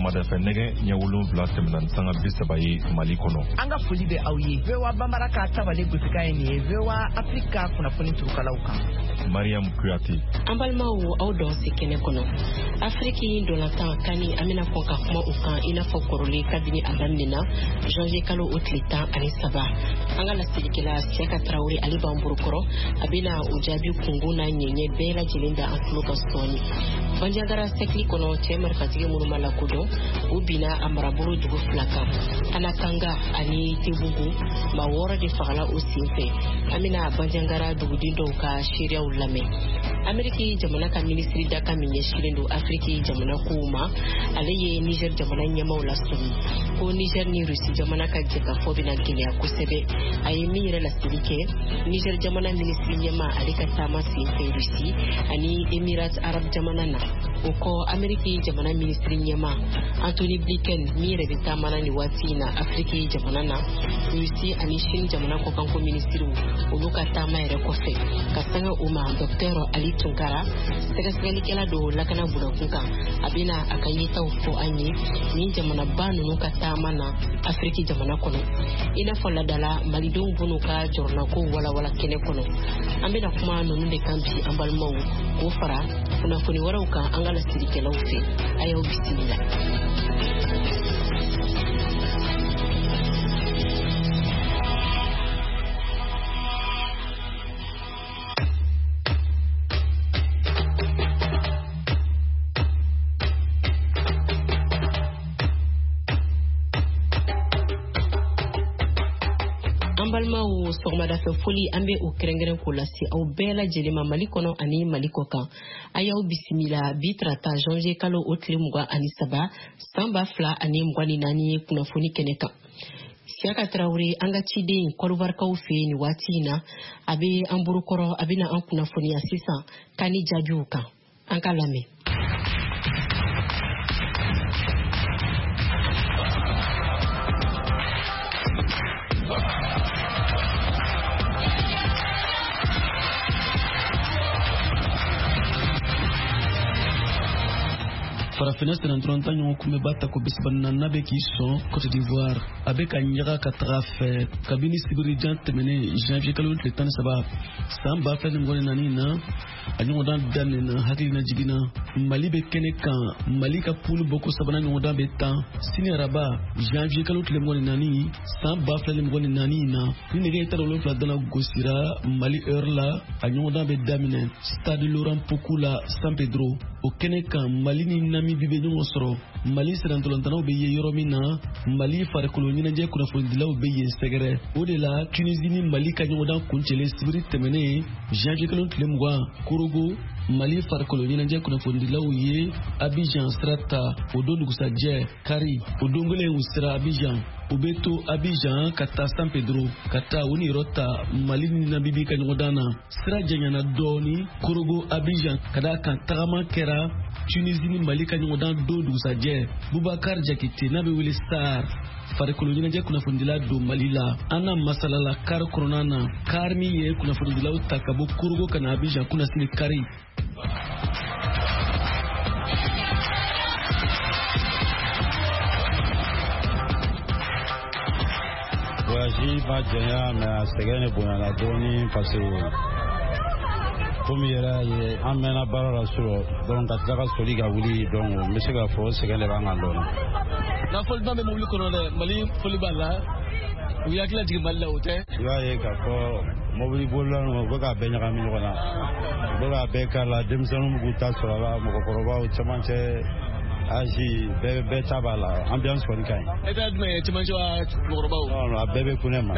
sɔgɔmada fɛ nɛgɛ ɲɛ 7 tɛmɛna sanga 30 Mali kɔnɔ. An ka foli bɛ aw ye. VOA Bambara ka tabale gosika ye nin ye. VOA Afrika kunnafoni turukalaw kan. Mariam Kuyate. An balimaw aw dɔn se kɛnɛ kɔnɔ. Afriki dolantan kani an bɛna fɔ ka kuma u kan i n'a fɔ kɔrɔlen kabini a daminɛna janvier kalo o tile 13. An ka lasirikɛla Seka Traore ale b'an burukɔrɔ a bɛna o jaabi kungun n'a ɲɛɲɛ bɛɛ lajɛlen da an tulo ka sɔɔni. Banjagara sɛkili kɔnɔ cɛ marifatigi minnu ma lakodɔn u bina a marabolo dugu 2 kan. Anakanga ani Tebugu maa 6 de fagala o senfɛ. An bɛna Banjagara duguden dɔw ka seereyaw lamɛn. Ameriki jamana ka ministri daka min ɲɛsilen don Afriki jamana kow ma ale ye Niger jamana ɲɛmaw lasɔmi ko Niger ni Russie jamana ka jɛ ka fɔ bɛna gɛlɛya kosɛbɛ. A ye min yɛrɛ laseli kɛ Niger jamana ministri ɲɛma ale ka taama senfɛ Russie ani Emirates Arab jamana na. O kɔ Ameriki jamana ministri ɲɛma Anthony Blinken min yɛrɛ bɛ taamana ni waati na Afriki jamana na Russie ani Chine jamana kɔkanko ministriw olu ka taama yɛrɛ kɔfɛ ka sanga o ma Dr. Ali Tunkara sɛgɛsɛgɛlikɛla do lakana bunakun kan a bɛna a ka yetaw fɔ an ye ni jamana ba ninnu ka taama na Afriki jamana kɔnɔ i n'a fɔ ladala malidenw bunu ka jɔrɔnako walawala kɛnɛ kɔnɔ an bɛna kuma ninnu de kan bi an balimaw k'o fara kunnafoni wɛrɛw kan an ka lasirikɛlaw fɛ a y'aw bisimila. Balmaw sɔgɔmada fɛ foli an bɛ o kɛrɛnkɛrɛn ko lase aw bɛɛ lajɛlen ma Mali kɔnɔ ani Mali kɔkan. A y'aw bisimila bi tarata janvier kalo o tile 23 san 2024 ye kunnafoni kɛnɛ kan. Seka Traore an ka ciden kɔrɔbarikaw fɛ nin waati in na a bɛ an burukɔrɔ a bɛna an kunnafoniya sisan kani jaabiw kan. An ka lamɛn. Farafina senantron ta ɲɔgɔn kunbɛ b'a ta ko bisbanna n'a bɛ k'i sɔn Côte d'Ivoire a bɛ ka ɲaga ka taga fɛ kabini sibiri jan tɛmɛnen janvier kalo tile 13 san 2024 na a ɲɔgɔndan daminɛna hakilina jiginna Mali bɛ kɛnɛ kan Mali ka poule bɔko sabanan ɲɔgɔndan bɛ tan sini araba janvier kalo tile 24 san 2024 na ni nɛgɛ tara 7 dala gosira Mali heure la a ɲɔgɔndan bɛ daminɛ stade Laurent Pokou la San Pedro o kɛnɛ kan Mali ni Namibie bɛ ɲɔgɔn sɔrɔ Mali serantolantanaw bɛ ye yɔrɔ min na Mali farikolo ɲɛnajɛ kunnafonidilaw bɛ yen sɛgɛrɛ o de la Tunisie ni Mali ka ɲɔgɔndan kuncɛlen sibiri tɛmɛnen janvier kalo tile 20 Korogo Mali farikolo ɲɛnajɛ kunnafonidilaw ye Abidjan sira ta o don dugusajɛ Kari o don kelen u sera Abidjan u bɛ to Abidjan ka taa San Pedro ka taa u ni yɔrɔ ta Mali ni Namibie ka ɲɔgɔndan na sira janyana dɔɔni Korogo Abidjan ka da kan tagama kɛra Tunisie ni Mali ka ɲɔgɔndan don dugusajɛ Boubacar Jakite n'a bɛ wele SAR farikolo ɲɛnajɛ kunnafonidila don Mali la an na masalala kari kɔnɔna na kari min ye kunnafonidilaw ta ka bɔ Korogo ka na Abidjan kuna sini Kari. Voyage ma janya mais a sɛgɛn ne bonyana dɔɔni parce que komi yɛrɛ ye an mɛnna baara la so donc ka tila ka soli ka wuli donc n bɛ se ka fɔ sɛgɛn de b'an kan dɔɔni. Na foli bɛ mobili kɔnɔ dɛ Mali foli b'a la u y'a hakili jigin Mali la o tɛ. I b'a ye k'a fɔ mobili bolila ninnu u bɛ k'a bɛɛ ɲagami ɲɔgɔn na u bɛ k'a bɛɛ k'a la denmisɛnninw b'u ta sɔrɔ a la mɔgɔkɔrɔbaw cɛmancɛ âge bɛɛ ta b'a la ambiance kɔni ka ɲi. E t'a jumɛn ye cɛmancɛ wa mɔgɔkɔrɔbaw. non a bɛɛ bɛ kun ne ma.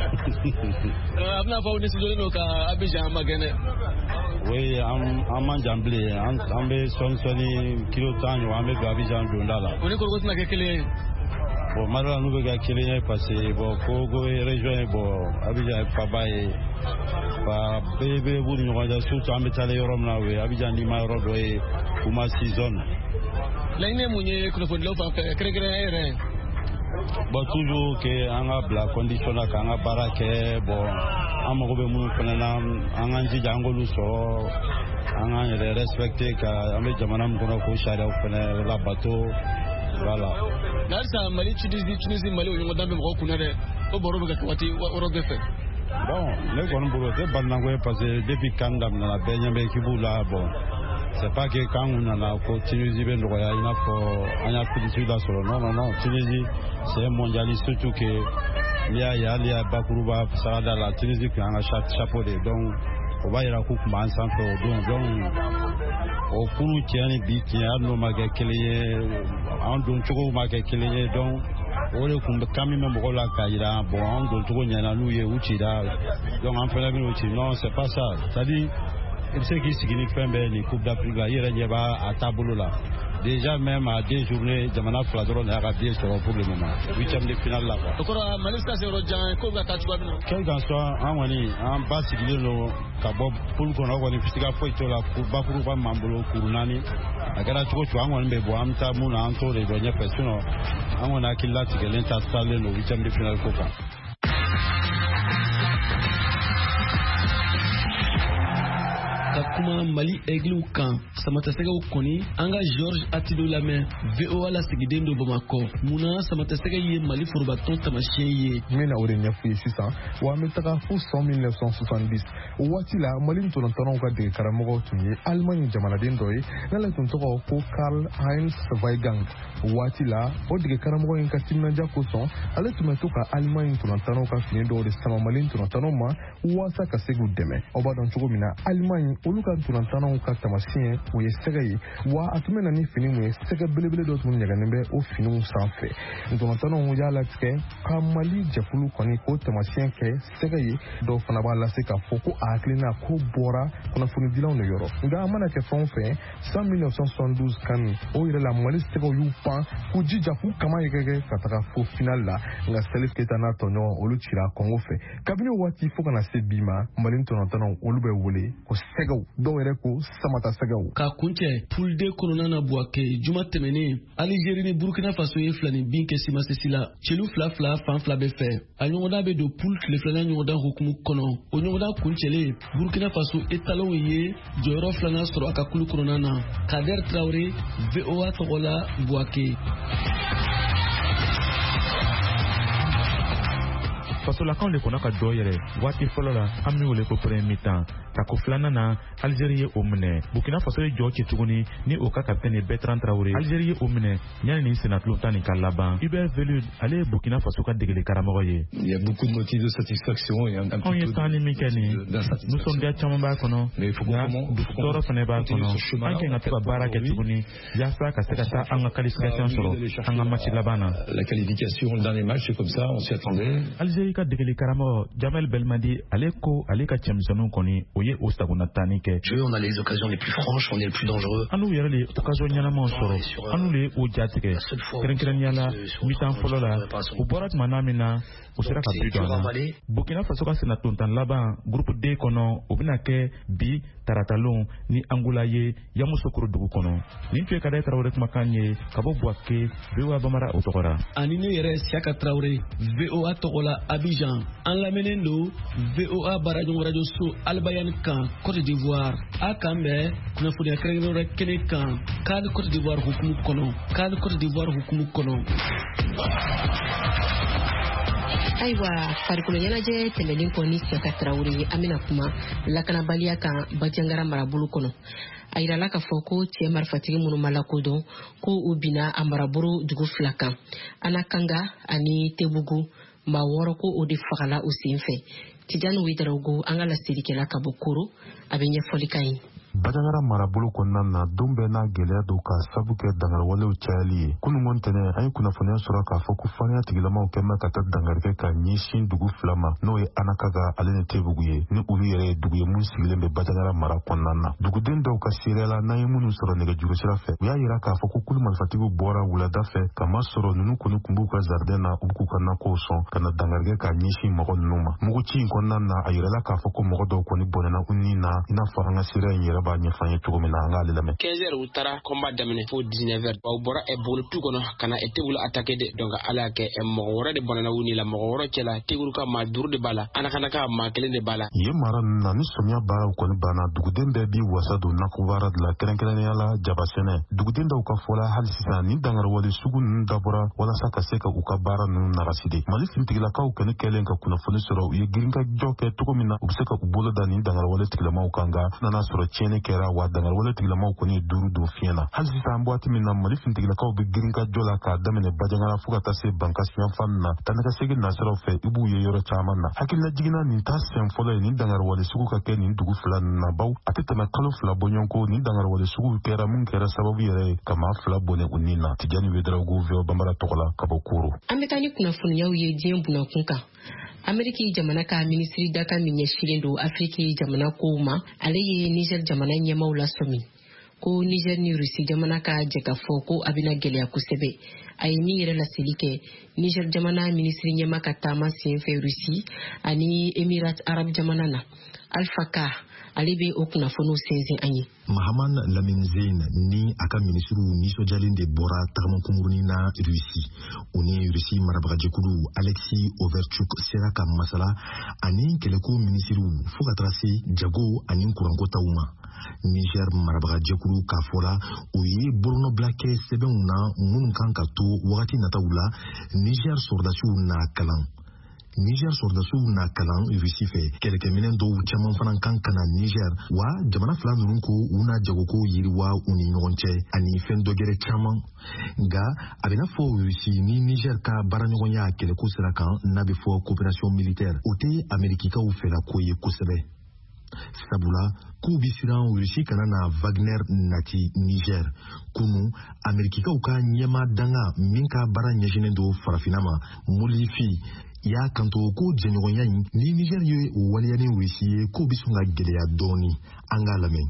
a bɛna fɔ aw nisɔndilen don ka Abidjan ma gɛn dɛ. oui an man jan bilen an bɛ sɔni kilo 10 ɲɔgɔn an bɛ don Abidjan donda la. o ni Korogo tɛna kɛ kelen ye. bon Madala n'u bɛ kɛ kelen ye parce que bon Korogo ye région ye bon Abidjan ye faba ye ba bɛɛ bɛ b'u ni ɲɔgɔn cɛ surtout an bɛ taalen yɔrɔ min na o ye Abidjan ni ma yɔrɔ dɔ ye Kumasi zone. laɲini ye mun ye kunnafonidilaw fan fɛ kɛrɛnkɛrɛn yɛrɛ. bon toujours que an ka bila condition na k'an ka baara kɛ bon an mago bɛ minnu fana na an k'an jija an k'olu sɔrɔ an k'an yɛrɛ respecter ka an bɛ jamana min kɔnɔ k'o sariyaw fana labato voilà. Nalisa Mali Tunisie Mali o dambe mo ko nare o boro be kawati o be fe. Bon, les grands boulots de Banangwe parce que depuis quand dans la Benyambe Kiboula, bon, c'est pas que quand on a Tunisie, il y a plus de sur non, Tunisie, c'est un mondialiste surtout que il y a Bakuruba, Sarada, la Tunisie qui a un chapeau de donc, on va y aller couper en centre, donc, au Kourou qui a un bit qui a nos magasins qui est en don choco magasins qui est donc. Ore kumbe kami membo ko la kaira bon on do to nyana luye uchida donc en fait la uchi non c'est pas ça c'est-à-dire il sait qui signifie fin ben les coupe d'Afrique là il rejeba à tableau là déjà même à 2 journées jamana fladron a rabia sur pour le moment 8e de finale là quoi okora malista zero jan ko ga tatu bino quel que soit en wani en bas sigile lo kabo pour qu'on a wani fisika foi to la pour ba pour ba mambolo kurunani agara choko chwa an wani be bo amta muna anto de donya personne an wani akilla tigelen ta sale lo 8e de finale ko quoi. Kakuma Mali Aigle kan samatasega ukoni anga George Atido Lame VOA la sigidendo Bamako muna samatasega ye Mali forbaton tamashien ye mena ore nyafu 600 wa metaka fu 1970 wati la Mali ntolantano ka de karamogo tunye Allemagne jamana dendoy nala tuntoko ko Karl Heinz Weigang wati la odige karamogo en katimna jakoson ale tumetoka Allemagne ntolantano ka fiendo de sama Mali ntolantano ma wasa ka segu deme oba don chugo mina Allemagne oluka tulantana ka tamasien o ye sɛgɛ wa atumena ni fini mu ye sɛgɛ belebele dɔ tun ɲaganen bɛ o finiw sanfɛ tulantana y'a latigɛ ka Mali jɛkulu kɔni ko tamasien kɛ sɛgɛ ye dɔw fana b'a lase k'a fɔ ko a hakilina ko bɔra kunnafonidilaw de yɔrɔ nka a mana kɛ fɛn o fɛn 1972 kan o yɛrɛ la Mali sɛgɛw y'u pan k'u jija k'u kama yɛgɛgɛ ka taga fo final la nka Salif Keita n'a tɔɲɔgɔn olu cira Congo fɛ kabini waati fo kana se bi ma Mali tulantana olu bɛ wele ko dɔw yɛrɛ ko samata sɛgɛw ka kuncɛ poule de kɔnɔna na Buake juma tɛmɛnen Algérie ni Burkina Faso ye filani bin kɛ simasesi la celu fila fan fila bɛ fɛ a ɲɔgɔndan bɛ don poule tile filanan ɲɔgɔndan hukumu kɔnɔ o ɲɔgɔndan kuncɛlen Burkina Faso étalon ye jɔyɔrɔ filanan sɔrɔ a ka kulu kɔnɔna na Kader Traoré VOA tɔgɔ la Buake. Fasolakan le kona ka dɔ yɛrɛ waati fɔlɔ la an bɛ wele ko premier mi-temps ka ko filanan na Algérie ye o minɛ Burkina Faso ye jɔ cɛ tuguni ni o ka capitaine Bertrand Traoré Algérie ye o minɛ yanni ni senatilo tan nin ka laban Hubert Velud ale ye Burkina Faso ka degeli karamɔgɔ ye. Il y a beaucoup de motifs de satisfaction et un petit peu anw ye temps ni min kɛ nin nisɔndiya caman b'a kɔnɔ nka tɔɔrɔ fana b'a kɔnɔ an kɛ ka to ka baara kɛ tuguni yaasa ka se ka taa an ka qualification sɔrɔ an ka match laban na. La qualification dans les matchs c'est comme ça on s'y attendait. Algérie ka degeli karamɔgɔ Jamel Belmadi ale ko ale ka cɛmisɛnninw kɔni o ye o sagona tani kɛ. On a les occasions les plus franches, on est le plus dangereux. Anu yɛrɛ de occasion ɲɛnamaw sɔrɔ anu de o jatigɛ kɛrɛnkɛrɛnnenya la mi-temps fɔlɔ la o bɔra tuma min na o sera ka bi dɔn na Burkina Faso ka senatontan laban groupe D kɔnɔ o bɛna kɛ bi taratalon ni Angola ye Yamoussoukro dugu kɔnɔ nin tun ye Kader Traoré kumakan ye ka bɔ Buake VOA Bamara o tɔgɔ la. ani ne yɛrɛ Siaka Traoré VOA tɔgɔ la Abidjan an lamɛnnen don VOA barajon radio so Albayani kan Côte d'Ivoire a kan bɛ kunnafoniya kɛrɛnkɛrɛn wɛrɛ kɛnɛ kan CAN Côte d'Ivoire hukumu kɔnɔ CAN Côte d'Ivoire hukumu kɔnɔ. Ayiwa farikolo ɲɛnajɛ tɛmɛlen kɔ ni Siaka Traoré an bɛna kuma lakanabaliya kan Bajangara marabolo kɔnɔ a yirala k'a fɔ ko cɛ marifatigi minnu ma lakodɔn ko u bina a marabolo dugu fila kan Anakanga ani Tebugu maa 6 ko o de fagala o senfɛ Tijani Ouedraogo an ka lasirikɛla ka bɔ Koro a bɛ ɲɛfɔli ka ɲi. Bajangara marabolo kɔnɔna na don bɛɛ n'a gɛlɛya dɔw ka sabu kɛ dangarwalew cayali ye kunungo ntɛnɛ an ye kunnafoniya sɔrɔ k'a fɔ ko farinya tigilamaw kɛnbɛ ka taa dangarikɛ ka ɲɛsin dugu fila ma n'o ye Anakaga ale ni Tebugu ye ni olu yɛrɛ ye dugu ye mun sigilen bɛ Bajangara mara kɔnɔna na duguden dɔw ka seereya la n'an ye minnu sɔrɔ nɛgɛjuru sira fɛ u y'a yira k'a fɔ ko kulu marifatigiw bɔra wulada fɛ ka masɔrɔ ninnu kɔni kun b'u ka jardin na u b'u ka nakɔw sɔn ka na dangarikɛ ka ɲɛsin mɔgɔ ninnu ma muguci in kɔnɔna na a yirala k'a fɔ ko mɔgɔ dɔw kɔni bɔnɛna u ni na i n'a fɔ an ka seereya in yɛrɛ b'a ɲɛfan ye cogo min na an k'ale lamɛn 15h u taara combat daminɛ fo 19h u bɔra bolo tu kɔnɔ kana Tebugu attaquer de donc ala y'a kɛ mɔgɔ wɛrɛ de bɔnɛna u ni la mɔgɔ wɛrɛ cɛla Tebugu ka maa 5 de b'a la Anakana ka maa 1 de b'a la yen mara ninnu na ni sɔmiya baaraw kɔni banna duguden bɛɛ b'i wasa don nakɔbaara de la kɛrɛnkɛrɛnnenya la jaba sɛnɛ duguden dɔw ka fɔla wala hali sisan ni dangarwale sugu ninnu dabɔra walasa ka se ka u ka baara ninnu nagaside. Mali finitigilakaw kɛni kɛlen ka kunnafoni sɔrɔ u ye girinka kɛ cogo min na u bɛ se ka u bolo da nin dangarwale tigilamaw kan nka nana sɔrɔ tiɲɛni kɛra wa dangarwale tigilamaw kɔni ye duuru don fiɲɛ na. Hali sisan waati min na Mali finitigilakaw bɛ girinka jɔ la k'a daminɛ Bajangara fo ka taa se Bankasi yanfan na tanɛkɛsegin nasiraw fɛ i b'u ye yɔrɔ caman na. Hakilila jiginna nin ta sɛn fɔlɔ ye nin dangarwale sugu ka kɛ nin dugu fila ninnu na baw a tɛ tɛmɛ kalo 2 bɔɲɔgɔnko nin dangarwale sugu kɛra mun kɛra sababu yɛrɛ ye ka maa 2 bɔnɛ u nin na. Tijani Wederawogo VOA Bambara tɔgɔ la ka bɔ Koro. An bɛ taa ni kunnafoniyaw ye diɲɛ bunakun kan. Ameriki jamana ka minisiri daka min ɲɛsilen don Afriki jamana kow ma ale ye Niger jamana ɲɛmaw lasɔmi ko Niger ni Rusi jamana ka jɛ ka fɔ ko a bɛna gɛlɛya kosɛbɛ. A ye min yɛrɛ laseli kɛ Niger jamana minisiri ɲɛma ka taama sen fɛ Rusi ani Emirat Arab jamana na. Alpha Ka ale bɛ o kunnafoniw sɛnsɛn an ye. Mahaman Lamine Zein ni a ka minisiriw nisɔndiyalen de bɔra tagamakunkurunin na Rusi. O ni Rusi marabagajɛkulu Alexis Overchuk sera ka masala ani kɛlɛko minisiriw fo ka taga se jago ani kuranko taw ma. Niger marabagajɛkulu k'a fɔla o ye bolonɔbila kɛ sɛbɛnw na minnu kan ka to wagati nataw la Niger sɔrdasiw n'a kalan. Niger sɔrdasiw n'a kalan Rusi fɛ kɛlɛkɛminɛn dɔw caman fana kan ka na Niger wa jamana fila ninnu ko u n'a jagoko yiriwa u ni ɲɔgɔn cɛ ani fɛn dɔgɛrɛ caman. Nga a bɛna fɔ Rusi ni Niger ka baaraɲɔgɔnya kɛlɛko sira kan n'a bɛ fɔ coopération militaire o tɛ Amerikikaw fɛla ko ye kosɛbɛ. Sabula k'u bi siran Rusi kana na Wagner nati Niger. Kunu Amerikikaw ka ɲɛma danga min ka baara ɲɛsinnen don farafina ma Molifi y'a kanto ko jɛɲɔgɔnya in ni Niger ye o waleya ni Rusi ye k'o bi sɔn ka gɛlɛya dɔɔni. An k'a lamɛn.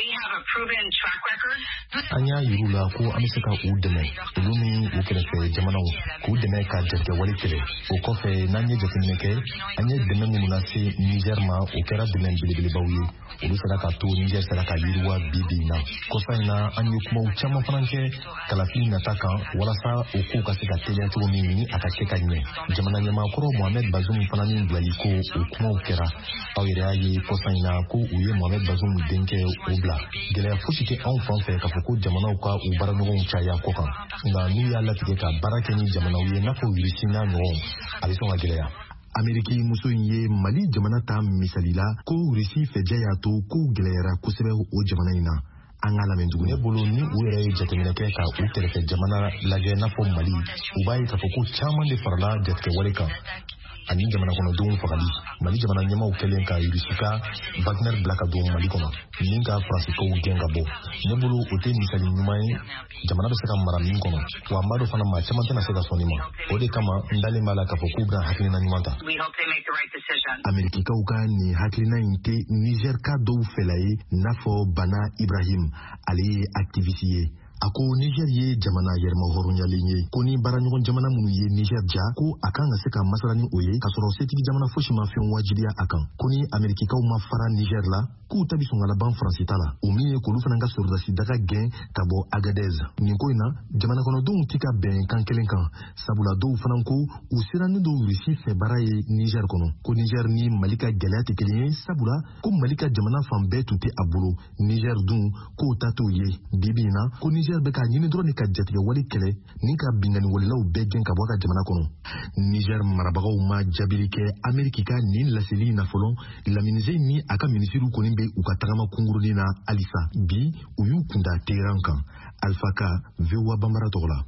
An y'a yiru la ko an bɛ se ka u dɛmɛ olu ni u kɛrɛfɛ jamanaw k'u dɛmɛ ka jatigɛwale kɛlɛ. O kɔfɛ n'an ye jateminɛ kɛ an ye dɛmɛ minnu lase Niger ma o kɛra dɛmɛ belebelebaw ye. Olu sera ka to Niger sera ka yiriwa bi na. Kɔsa in na an ye kumaw caman fana kɛ kalafili nata kan walasa o kow ka se ka teliya cogo min ni a ka kɛ ka ɲɛ. Jamana ɲɛmaakɔrɔ Mohamed Bazoum fana ni bilali ko o kumaw kɛra. Aw yɛrɛ y'a ye kɔsa in na ko u ye Mohamed Bazoum denkɛ o bila. Gɛlɛya fosi tɛ anw fan fɛ k'a fɔ ko jamanaw ka u baaraɲɔgɔnw caya kɔ kan. Nka n'u y'a latigɛ ka baara kɛ ni jamanaw ye n'a fɔ Rusi n'a ɲɔgɔn a bɛ sɔn ka gɛlɛya. Ameriki muso in ye Mali jamana ta misali la ko Rusi fɛjɛ y'a to ko gɛlɛyara kosɛbɛ o jamana in na. An k'a lamɛn tuguni. Ne bolo ni u yɛrɛ ye jateminɛ kɛ ka u kɛrɛfɛ jamana lajɛ n'a fɔ Mali u b'a ye k'a fɔ ko caman de farala jatigɛwale kan ani jamana kɔnɔdenw fagali. Mali jamana ɲɛmaw kɛlen ka Rusi ka Wagner bila ka don Mali kɔnɔ min ka Faransikaw gɛn ka bɔ. Ne bolo o tɛ misali ɲuman ye jamana bɛ se ka mara min kɔnɔ wa n b'a dɔn fana maa caman tɛna se ka sɔn nin ma. O de kama n dalen b'a la k'a fɔ k'u bɛna hakilina ɲuman ta. Amerikikaw ka nin hakilina in tɛ Niger ka dɔw fɛla ye n'a fɔ Bana Ibrahim ale ye activiste ye. A ko Niger ye jamana yɛrɛma hɔrɔnyalen ye ko ni baaraɲɔgɔn jamana minnu ye Niger ja ko a kan ka se ka masala ni o ye k'a sɔrɔ setigi jamana fosi ma fɛn wajibiya a kan ko ni Amerikikaw ma fara Niger la k'u ta bi sɔn ka laban Faransi ta la o min ye k'olu fana ka sɔrɔdasi daga gɛn ka bɔ Agadez. Nin ko in na jamana kɔnɔdenw tɛ ka bɛn kan kelen kan sabula dɔw fana ko u sirannen don Rusi fɛ baara ye Niger kɔnɔ ko Niger ni Mali ka gɛlɛya tɛ kelen ye sabula ko Mali ka jamana fan bɛɛ tun tɛ a bolo Niger dun k'o ta t'o ye bibi in na ko Niger bɛ ka ɲini dɔrɔn de ka jatigɛwale kɛlɛ ni ka binganiwalelaw bɛɛ gɛn ka bɔ a ka jamana kɔnɔ. Niger marabagaw ma jaabili kɛ Ameriki ka nin laseli in na fɔlɔ. Lamine Zein ni a ka minisiriw kɔni bɛ u ka tagama kungurunin na halisa bi u y'u kunda Teheran kan. Alpha Ka VOA Bambara tɔgɔ la.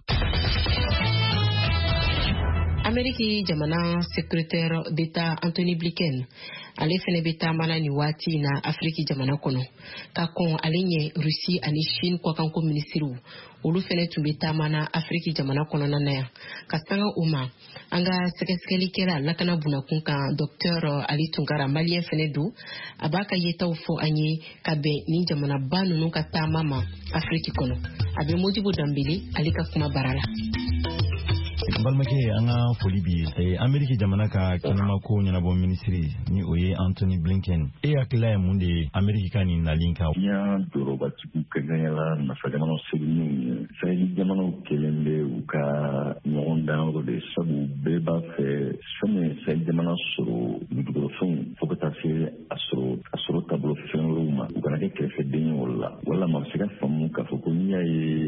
Ameriki jamana secrétaire d'État Anthony Blinken ale fɛnɛ bɛ taamana ni waati na Afriki jamana kɔnɔ ka kɔn ale ɲɛ Rusi ani Chine kɔkanko minisiriw olu fɛnɛ tun bɛ taamana Afriki jamana kɔnɔna na yan ka sanga o ma an ka sɛgɛsɛgɛlikɛla lakana bunakun kan Dr Ali Tunkara malien fɛnɛ don a b'a ka yetaw fɔ an ye ka bɛn ni jamana ba ninnu ka taama ma Afriki kɔnɔ a bɛ Modibo Dambele ale ka kuma bara la. Balimakɛ an ka foli bi Ameriki jamana ka kɛnɛma ko ɲɛnabɔ minisiri ni o ye Anthony Blinken e hakilila ye mun de ye Ameriki ka nin nali kan? Diɲɛ dɔrɔbatigiw kɛrɛnkɛrɛnyala nafa jamanaw seginw ye saheli jamanaw kelen bɛ u ka ɲɔgɔn danyɔrɔ de sabu bɛɛ b'a fɛ fɛn min ye saheli jamana sɔrɔ dugukɔnɔfɛnw fo ka taa se a sɔrɔ taabolo fɛn wɛrɛw ma u kana kɛ kɛrɛfɛden ye o la walama a bɛ se ka faamu k'a fɔ ko n'i y'a ye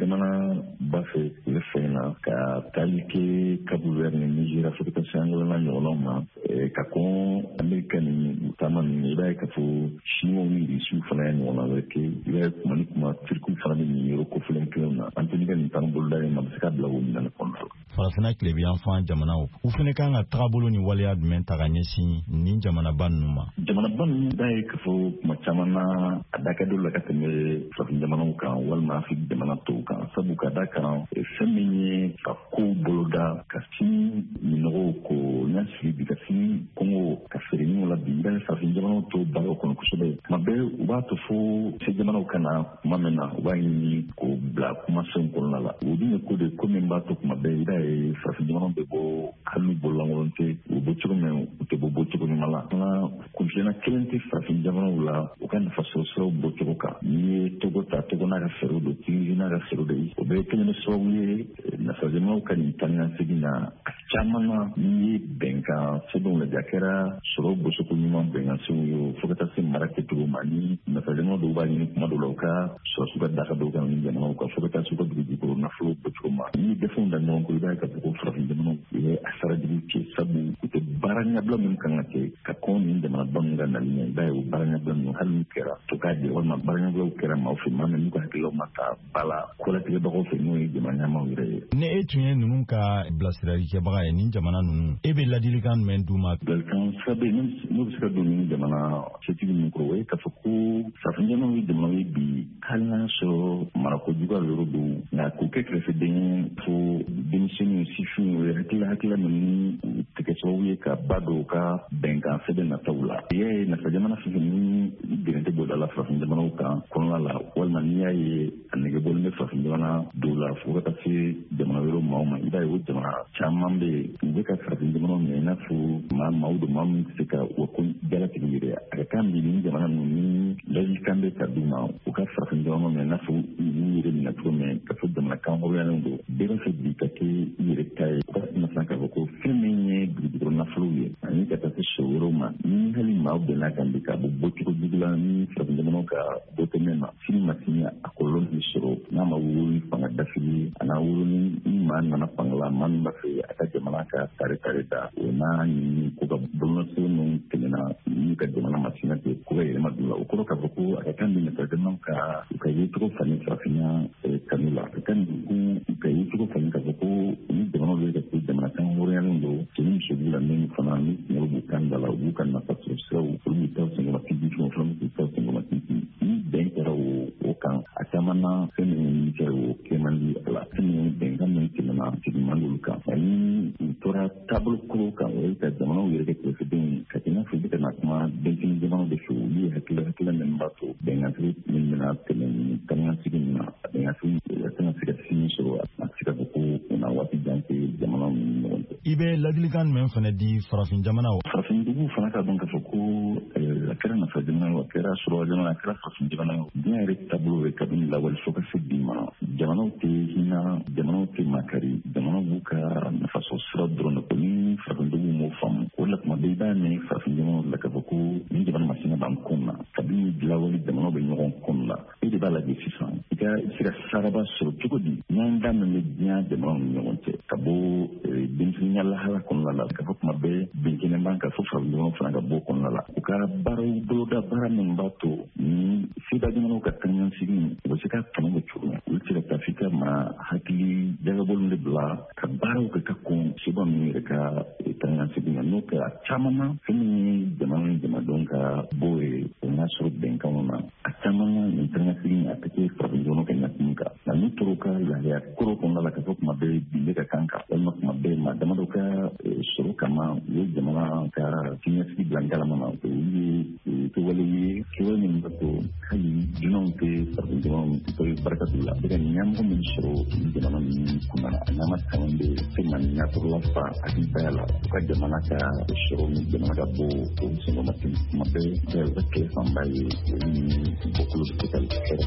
jamana ba fɛ i bɛ fɛ na ka taali kɛ Cap Vert ni Niger Afrique sangolana ɲɔgɔnnaw ma ka kɔn Amerika ni taama ninnu i b'a ye k'a fɔ Chinois ni Russiw fana ye ɲɔgɔnna wɛrɛ kɛ i b'a ye kuma ni kuma Turkiw fana bɛ nin yɔrɔ kofɔlen kelen na an tɛ nin ka nin tan boloda ye ma bɛ se ka bila o minɛn kɔnɔna la. Farafina tile yan fan jamanaw u fana kan ka tagabolo ni waleya jumɛn ta ka ɲɛsin nin jamanaba ninnu ma. Jamanaba ninnu b'a ye k'a fɔ kuma caman na a da ka dɔw la ka tɛmɛ farafin jamanaw kan walima Afiriki jamana tɔw kan sabu ka da kan fɛn min ye ka kow boloda ka sini minɔgɔw ko n'a sigi bi ka sini kɔngɔ ka feere ɲɔgɔn la bi i b'a ye farafin jamanaw tɔw baaraw kɔnɔ kosɛbɛ tuma bɛɛ u b'a to fo se jamanaw ka na kuma min na u b'a ɲini k'o bila kumasenw kɔnɔna la o dun ye ko de ko min b'a to kuma bɛɛ i b'a ye farafin jamanaw bɛ bɔ hali bololankolon tɛ u bɔ cogo min u tɛ bɔ cogo ɲuman la fana kunfilanan kelen tɛ farafin jamanaw la u ka nafasɔrɔ siraw bɔ cogo kan n'i ye Togo ta Togo n'a ka fɛɛrɛw don Tunisie n'a ka fɛɛrɛw don o bɛɛ ye kelen sababu ye nasarajamanaw ka nin taa ni ka segin na a caman na n'i ye bɛnkan sɛbɛnw lajɛ a kɛra sɔrɔ bɔsoko ɲuman bɛnkansenw ye fo ka taa se mara kɛcogo ma ni nasarajamanaw dɔw b'a ɲini kuma dɔw la u ka sɔrɔsiw ka daka dɔw kan ni jamanaw kan fo ka taa se u ka dugujukɔrɔ nafolo bɔcogo ma n'i ye dɛfɛnw da ɲɔgɔn kɔ i b'a ye k'a fɔ ko farafin jamanaw u ye a sarajugu cɛ sabu u tɛ baara ɲɛbila min kan ka kɛ ka kɔn nin jamanaba min ka nali ɲɛ i b'a ye o baara ɲɛbila ninnu hali n'u kɛra to k'a jɛ walima baara ɲɛbilaw kɛra maaw fɛ maa min n'u ka hakililaw ma ta ba la kɔlatigɛbagaw fɛ n'o ye jamana ɲɛmaaw yɛrɛ ye. Ni e tun ye ninnu ka bilasirali kɛbaga ye nin jamana ninnu e bɛ ladilikan jumɛn d'u ma. Ladilikan sira bɛ yen n'o bɛ se ka don nin jamana cɛtigi ninnu kɔrɔ o ye k'a fɔ ko farafin jamanaw ye jamanaw ye bi hali n'a sɔrɔ marakojuguya yɔrɔ don nka k'o kɛ kɛrɛfɛden ye fo denmisɛnninw sifinw ye hakilila ninnu tɛ kɛ sababu ye ka ba don ka bɛnkan sɛbɛn nataw la. I y'a ye nafa jamana fɛn fɛn ni gɛrɛntɛ bɔ da la farafin jamanaw kan kɔnɔna la walima n'i y'a ye a negebɔlen bɛ farafin jamana dɔw la fo ka taa se jamana wɛrɛw maaw ma i b'a ye o jamana caman bɛ yen u bɛ ka farafin jamanaw minɛ i n'a fɔ maaw don maa min tɛ se ka o ko jalatigɛ yɛrɛ a ka kan bi ni jamana ninnu ni ladilikan bɛ ka d'u ma u ka farafin jamanaw minɛ i n'a fɔ u yɛrɛ minɛ cogo min ka fɔ jamana kan hɔrɔnyalen don bɛɛ b'a fɛ bi ka kɛ i yɛrɛ ta ye u ka nafa k'a fɔ ko fɛn min ye dugujukɔrɔ nafolow ye ani ka taa se so wɛrɛw ma ni hali maaw bɛnna kan bi ka bɔ bɔcogo jugu la ni farafin jamanaw ka bɔ tɛmɛ ma sini ma sini a kɔlɔlɔ bɛ sɔrɔ n'a ma wolo ni fanga dafili a n'a wolo ni maa nana fanga la maa min b'a fɛ a ka jamana ka kare da o n'a ɲini ko ka bolonɔsɛbɛn minnu tɛmɛna n'u ka jamana ma sina ten ko ka yɛlɛma don la o kɔrɔ k'a fɔ ko a ka kan di nasarajamanaw ka u ka yecogo falen farafinya kanu la a ka kan di u ka yecogo falen k'a fɔ ko ni jamanaw bɛ ka to jamana kan hɔrɔnyalen don cɛ ni muso b'u la min fana ni kunkolo b'u kan da la u b'u ka nafa sɔrɔ siraw olu b'u taw senkɔrɔti bi fɛnw fana b'u taw senkɔrɔti ni bɛn kɛra o kan a caman na fɛn min kɛra o kɛ man di a la fɛn min bɛnkan min tɛmɛna segin man d'olu kan ani u tora taabolo kɔrɔw kan o ye ka jamanaw yɛrɛ kɛ kɛrɛfɛdenw ye ka kɛ i n'a fɔ i bɛ ka na kuma denmisɛnnin jamanaw de fɛ olu ye hakilila min b'a to bɛnkansigi min bɛna tɛmɛ nin taanikasigi min na a bɛnkansigi a tɛna se ka sini sɔrɔ a tɛ se ka fɔ ko o na waati jan tɛ jamanaw ni ɲɔgɔn cɛ. I bɛ ladilikan jumɛn fana di farafin jamanaw. Farafinduguw fana ka dɔn k'a fɔ ko a kɛra nafa jamana a kɛra sɔrɔ jamana a kɛra farafin jamana diɲɛ yɛrɛ taabolo ye kabini lawale fo ka se bi ma jamanaw tɛ hinɛ jamanaw tɛ makari jamanaw b'u ka nafasɔrɔ sira dɔrɔn de ko ni farafinduguw m'o faamu o la tuma bɛɛ i b'a mɛn farafin jamanaw la k'a fɔ ko ni jamana masina b'an kun na kabini lawale jamanaw bɛ ɲɔgɔn kun la e de b'a lajɛ sisan i ka se ka saraba sɔrɔ cogo di ɲɔgɔn dan min bɛ diɲɛ jamanaw ni ɲɔgɔn cɛ ka bɔ denmisɛnninya lahala kɔnɔna la k'a fɔ tuma bɛɛ benkɛnɛ b'an kan fo farafin jamanaw fana ka bɔ kɔnɔna la u ka baaraw boloda baara min b'a to ni sida jamanaw ka taanikasigi u bɛ se ka tɔnɔ bɛ cogo min olu tɛ ka taa f'i ka ma hakili jagabɔlen de bila ka baaraw kɛ ka kɔn seba min yɛrɛ ka taanikasigi na n'o kɛ a caman na fɛn min ye jamana ni jamanadenw ka bɔ ye o n'a sɔrɔ bɛnkanw na a caman na nin taanikasigi a tɛ kɛ farafin jamanaw ka ɲakumu kan nka n'u tora ka lahiya kɔrɔ kɔnɔna la ka fɔ tuma bɛɛ bin bɛ ka kan kan walima tuma bɛɛ maa damadɔ ka sɔrɔ kama u ye jamana ka siniɲɛsigi bila galama na olu ye kɛwale ye kɛwale min b'a to hali dunanw tɛ farafin jamanaw tɛ barika d'u la a bɛ ka ɲɛmɔgɔ min sɔrɔ ni jamana ninnu kunna a n'a ma caman bɛ se ɲɛkɔrɔla fa hakilitaya la u ka jamana ka sɔrɔ ni jamana ka bɔ o senkɔrɔmati tuma bɛɛ bɛɛ u ka kɛ fanba ye olu ni bɔkolo bɛ se ka kɛrɛ.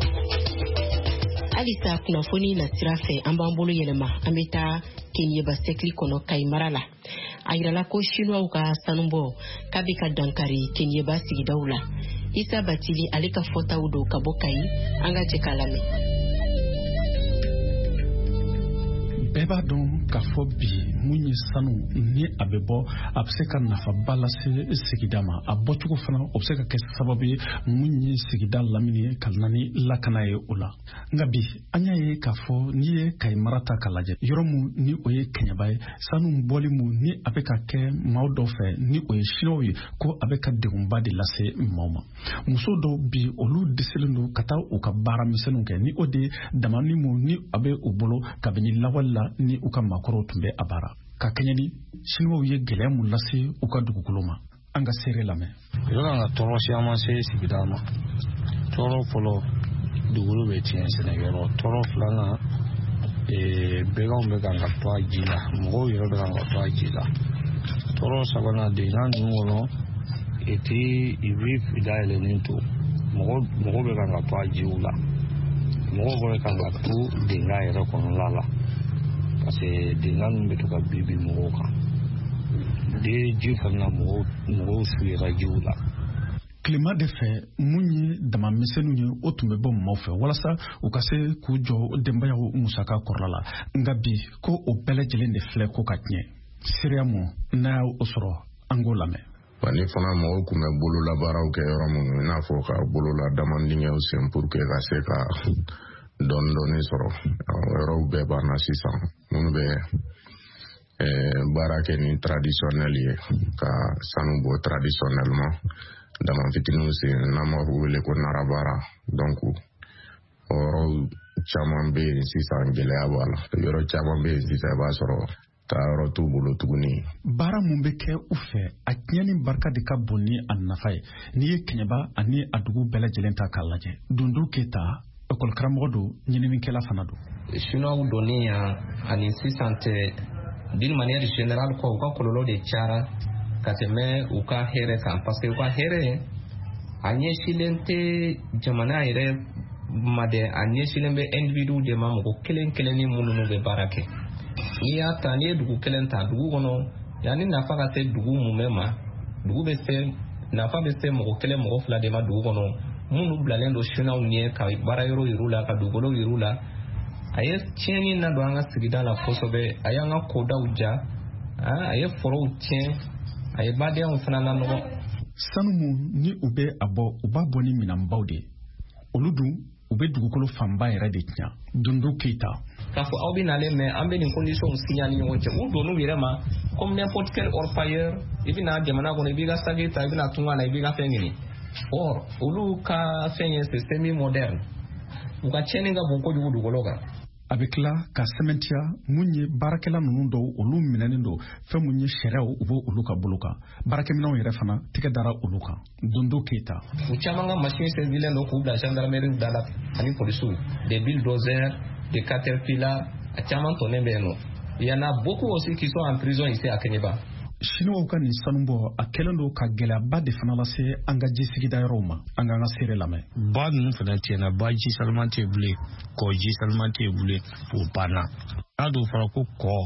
Halisa kunnafoni na sira fɛ an b'an bolo yɛlɛma an bɛ taa Kenyeba sɛkili kɔnɔ Kayi mara la a yirala ko Chinois ka sanubɔ k'a bɛ ka dankari Kenyeba sigidaw la Isa Batili ale ka fɔtaw do ka bɔ Kayi an ka jɛ k'a lamɛn. bɛɛ b'a dɔn k'a fɔ bi mun ye sanu ni a bɛ bɔ a bɛ se ka nafaba lase sigida ma a bɔcogo fana o bɛ se ka kɛ sababu ye mun ye sigida lamini ka na ni lakana ye o la nka bi an y'a ye k'a fɔ n'i ye Kayi mara ta k'a lajɛ yɔrɔ mun ni o ye Kɛɲɛba ye sanu bɔli mun ni a bɛ ka kɛ maaw dɔw fɛ ni o ye Siniwaw ye ko a bɛ ka degunba de lase maaw ma muso dɔw bi olu dɛsɛlen don ka taa u ka baara misɛnninw kɛ ni o de damani mun ni a bɛ u bolo kabini lawale la ni u ka maakɔrɔw tun bɛ a baara ka kɛɲɛ ni Siniwaw ye gɛlɛya mun lase u ka dugukolo ma an ka seere lamɛn. I bɛ kan ka tɔɔrɔ caman se sigida ma tɔɔrɔ fɔlɔ dugukolo bɛ tiɲɛ sɛnɛkɛyɔrɔ tɔɔrɔ filanan bɛɛkanw bɛ kan ka to a ji la mɔgɔw yɛrɛ bɛ kan ka to a ji la tɔɔrɔ sabanan denya ninnu kɔnɔ i bɛ dayɛlɛnnen to mɔgɔw bɛ kan ka to a jiw la mɔgɔw bɛ kan ka to denga yɛrɛ kɔnɔla la parce que denga ninnu bɛ to ka bi mɔgɔw kan de ji fana mɔgɔw suyera jiw la. Tilema de fɛ mun ye dama misɛnninw ye o tun bɛ bɔ maaw fɛ walasa u ka se k'u jɔ denbayaw musaka kɔrɔla la nka bi ko o bɛɛ lajɛlen de filɛ ko ka tiɲɛ seereya mun n'a y'o sɔrɔ an k'o lamɛn. Ni fana mɔgɔw tun bɛ bololabaaraw kɛ yɔrɔ minnu i n'a fɔ ka bolola damandingɛw sen pour que ka se ka dɔɔni sɔrɔ yɔrɔw bɛɛ banna sisan minnu bɛ baara kɛ ni traditionnel ye ka sanu bɔ traditionnellement dama fitininw sen n'an b'a wele ko narabara donc o yɔrɔw caman bɛ yen sisan gɛlɛya b'a la yɔrɔ caman bɛ yen sisan i b'a sɔrɔ taayɔrɔ t'u bolo tuguni. Baara mun bɛ kɛ u fɛ a tiɲɛni barika de ka bon ni a nafa ye n'i ye Kɛɲɛba ani a dugu bɛɛ lajɛlen ta k'a lajɛ Dondo Keyita école-karamɔgɔ don ɲininikɛla fana don. Siniwaw donnen yan ani sisan tɛ d'une manière générale quoi u ka kɔlɔlɔ de cayara ka tɛmɛ u ka hɛrɛ kan parce que u ka hɛrɛ a ɲɛsilen tɛ jamana yɛrɛ ma dɛ a ɲɛsilen bɛ individu de ma mɔgɔ kelen kelenni minnu bɛ baara kɛ. N'i y'a ta n'i ye dugu kelen ta dugu kɔnɔ yanni nafa ka se dugu mun bɛ ma dugu bɛ se nafa bɛ se mɔgɔ kelen mɔgɔ fila de ma dugu kɔnɔ minnu bilalen don Siniwaw ɲɛ ka baara yɔrɔ yir'u la ka dugukolo yir'u la a ye tiɲɛni na don an ka sigida la kosɛbɛ a y'an ka kodaw ja a ye forow tiɲɛ a ye badenyaw fana lanɔgɔ. Sanu mun ni u bɛ a bɔ u b'a bɔ ni minɛnbaw de olu dun u bɛ dugukolo fanba yɛrɛ de tiɲɛ Dondo Keyita. K'a fɔ aw bɛ nalen mɛ an bɛ nin conditions signer ni ɲɔgɔn cɛ u donn'u yɛrɛ ma comme n'importe quel orpailleur i bɛ na jamana kɔnɔ i b'i ka sagi ta i bɛ na tunga na i b'i ka fɛn ɲini or olu ka fɛn ye c'est semi moderne u ka tiɲɛni ka bon kojugu dugukolo kan. A bɛ tila ka sɛmɛntiya mun ye baarakɛla ninnu dɔw olu minɛnen don fɛn mun ye sariyaw u b'o olu ka bolo kan baarakɛminɛnw yɛrɛ fana tɛgɛ dara olu kan Dondo Keyita. U caman ka machine servilen don k'u bila gendarmerie da la ani polisiw des bulldozers des caterpillars a caman tonnen bɛ yen nɔ il y en a beaucoup aussi qui sont en prison ici à Kɛɲɛba. Siniwaw ka nin sanubɔ a kɛlen don ka gɛlɛyaba de fana lase an ka ji sigida yɔrɔw ma an k'an ka seere lamɛn. Ba ninnu fana tiɲɛna ba ji salman tɛ bilen kɔ ji salman tɛ bilen o banna n'a dun fɔra ko kɔ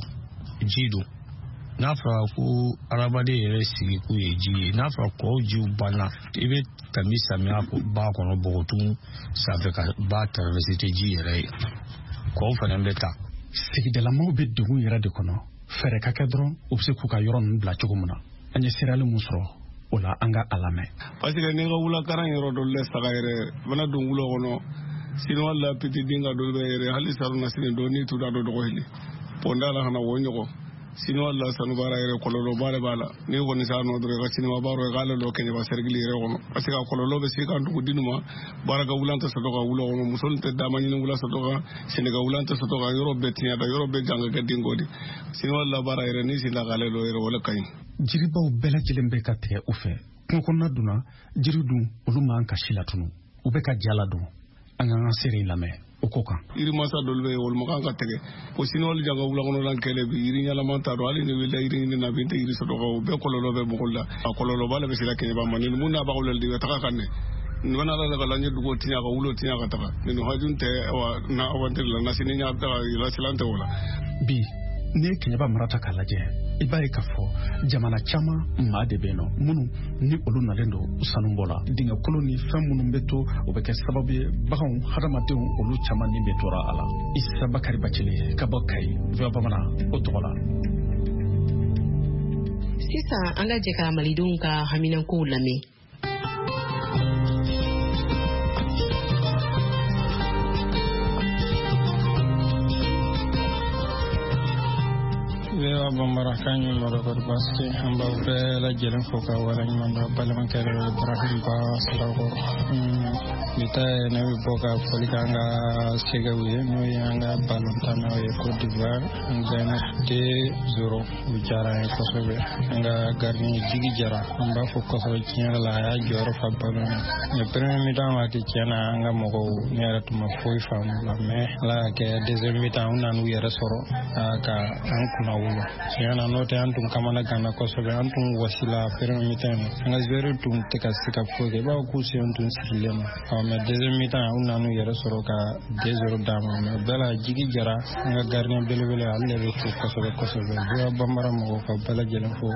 ji don n'a fɔra ko adamaden yɛrɛ sigi k'u ye ji ye n'a fɔra kɔw jiw banna i bɛ tɛmɛ samiya ba kɔnɔ bɔgɔtun sanfɛ ka ba traverser tɛ ji yɛrɛ ye kɔw fana bɛ taa. Sigidalamaw bɛ degun yɛrɛ de kɔnɔ fɛrɛ ka kɛ dɔrɔn u bɛ se k'u ka yɔrɔ ninnu bila cogo min na an ye seereyali mun sɔrɔ o la an ka a lamɛn. parce que ni ka wulakaran yɔrɔ dɔ la saga yɛrɛ bana don wula kɔnɔ Siniwaw la petit dinga dɔ bɛ yɛrɛ hali saruna sini dɔ ni tuda dɔ dɔgɔyili ponda la kana wo ɲɔgɔn Siniwaw la sanu baara yɛrɛ kɔlɔlɔba de b'a la ni kɔni sa nɔ dɔrɔn ka Siniwaw baara ye k'ale dɔ Kɛɲɛba cercle yɛrɛ kɔnɔ parce que a kɔlɔlɔ bɛ se ka dugu dinu ma baara ka wulan tɛ sɔrɔ ka wula kɔnɔ muso tɛ dama ɲini wula sɔrɔ ka Senegal wulan tɛ sɔrɔ ka yɔrɔ bɛɛ tiɲɛ da yɔrɔ bɛɛ janga kɛ dingo de Siniwaw la baara yɛrɛ ni sila k'ale dɔ yɛrɛ wala kaɲi. Jiribaw bɛɛ lajɛlen bɛ ka tigɛ u fɛ kungo kɔnɔna dunna jiri dun olu man ka si la tunu u bɛ ka jala dun an k'an ka seere lamɛn o ko kan. Yiri masa dɔw bɛ yen olu man ka tigɛ ko Siniwaw janga wula kɔnɔna kɛlɛ bi yiri ɲalama ta don hali ni wulila yiri ɲini na bi tɛ yiri sɔrɔ o bɛɛ kɔlɔlɔ bɛ mɔgɔw la a kɔlɔlɔba de bɛ se ka Kɛɲɛba ma ni mun n'a b'aw la de bɛ taga kan dɛ nwana la ka lanye dugu tiɲɛ ka wulo tiɲɛ ka taga ni hajun tɛ wa na awantir la na sini nya ta yila silante wala bi ne kenyaba marata k'a lajɛ i b'a ye k'a fɔ jamana caman maa de bɛ yen nɔ minnu ni olu nalen don sanubɔ la dingɛ kolon ni fɛn minnu bɛ to o bɛ kɛ sababu ye baganw hadamadenw olu caman ni bɛ tora a la. Isa Bakari Bacili ka bɔ Kayi VOA Bamanan o tɔgɔ la. Sisan an ka jɛ ka malidenw ka haminankow lamɛn. Bambara kanyu marokor basti hamba bela jelen foka wala nyanda balama kare Ibrahim ba sarago mita ne boka polikanga sega wiye no yanga balantana e Côte d'Ivoire ngana de zoro ujara e kosobe nga garni jigi jara hamba foka so kinyala la ya joro fa balon ne premier mi-temps wati kiana nga moko nera tuma foi fam la me la ke deuxième mi-temps unanu yere soro ka ankuna wulo yana note antum kamana gana kosobe antum wasila premier mi-temps nga zero tum teka sika foge ba ku si antum silema me deuxième mi-temps unanu yere soro ka 2-0 dama me bela jigi jara nga garni belebele alle be fu kosobe yo bambara mo ko bela jelen fo.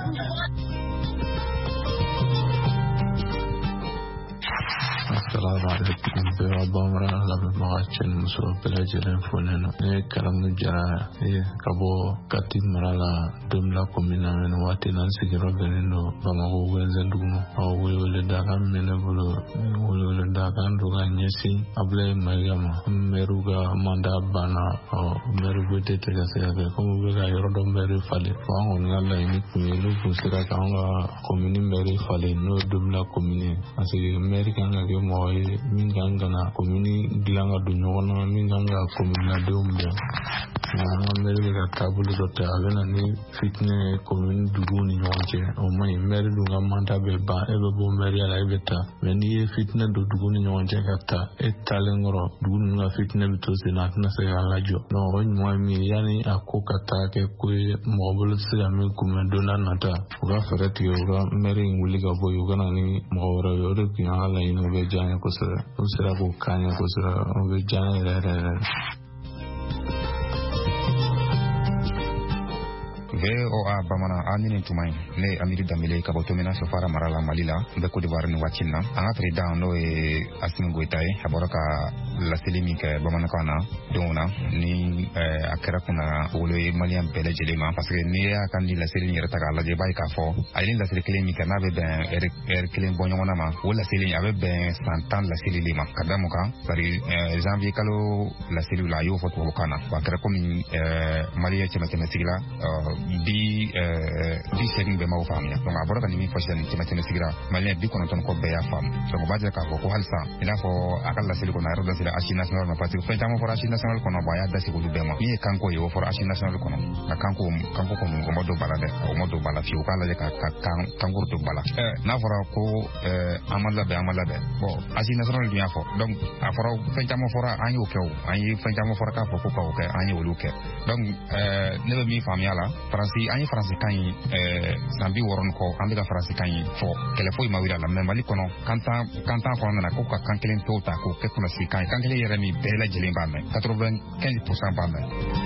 Assalamu alaikum VOA Bamanan la magacin muso belajiren foneno ne kalamu jara kabo kati marala domla komina men wati nan sigiro benino bamago wenzen dugumo awole daga menebulu wole daga nduga nyesi able mayama meruga manda bana merugo tete gasega komo bega yorodo meru fale wango ngala ni kunyelu kusira kanga komini meru fale no domla komini asigi amerika ngage moy minganga komini dilanga dunyona minganga komina dombe na meruga tabulu dote agana ni fitne komini duguni nyonje o mai meru ngamanda be ba ebe bo meri ala ibeta meni fitne do duguni nyonje kata etalengoro duguni nga fitne bitose na se alajo no onwa mi yani akokata ke ko mobulu sira me kumendona nata uga fereti uga meri nguliga boy uga ni mawra yoro kinala ino be janya ko sira ko kanya ko sira be janya re VOA Bamanan anini tumai ne Amiri Damile kabotomena sofara marala malila be Côte d'Ivoire ni wachina anga président no e Assimi Goïta aboraka la selimi ke Bamanan kana dona ni akara kuna wolo e malien bele jelema parce que ni akandi la selimi reta la je bay ka fo ayni la selimi kana be ben er kilen bonyona ma wala selimi abe ben santan la selimi ma kadamu ka bari janvier kalo la selimi la yo foto kana akara ko min malien chema sigla di segni be maw famia donc abora ni mi fashion ci matene sigira malien bi kono ton ko be ya fam donc ba ka ko halsa ina fo akalla sili ko na roda sila ashi national ma pati fe tamo for ashi national kono ba ya dasi ko du be ma ni kanko yo for ashi national kono na kanko ko mo modo balade o modo bala fi ko kala ka kanko to bala na fora ko amala be bo ashi national du ya fo donc afora fe tamo fora anyo ko anyi fe tamo fora ka fo ko ka anyi woluke donc ne be mi famia la Fransi ani Fransi kan sambi woron ko ande ka Fransi kan fo telefo ma wira la même mali kono kanta ko na ko ka kankelen to ta ko ke kono si kan kankelen yere mi bela jelen ba me 95% ba me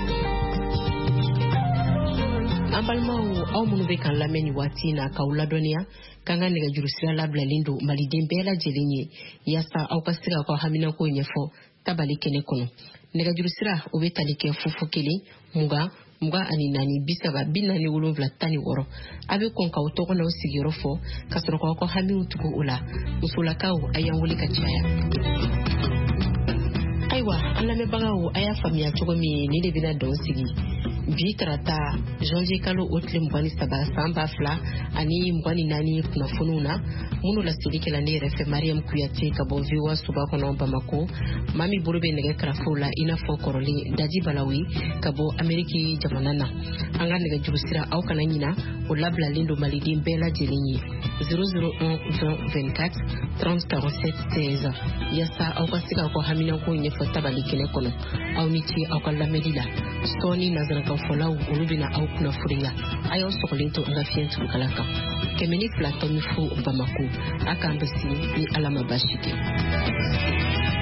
ambalmau au munu be kan lameni wati na kaula donia kanga nega jurusira labla lindo maliden bela jelenye yasa au kasira ko hamina ko nyefo tabali kene kono nega jurusira obetalike fufu kele muga ani nani bisaba binani wolonvla tani woro abe konka utoko na usigiro fo kasoro ko hamiru tuko ula usulakau ayanguli kachaya aiwa alame bagawo aya famia chogomi ni lebina donsigi bitrata Janvier Kalo Otle Mbani Saba Samba Fla ani Mbani nani kuna fununa munu la silike la nere fe Mariam Kuyate kabo viwa suba kono Bamako mami burube nege krafula ina fo koroli daji balawi kabo Ameriki jamanana anga nege jurusira au kananyina o labla lindo malidi bela jelinyi 001-20-24 30-47-16 yasa au kasika kwa hamina ko nye fota balikene kono au nichi au kalamedila stoni nazaraka fola urubina au kuna furinga ayo sokolinto nga fientu kalaka kemeni plato mifu Bamako aka ambesi ni alama bashike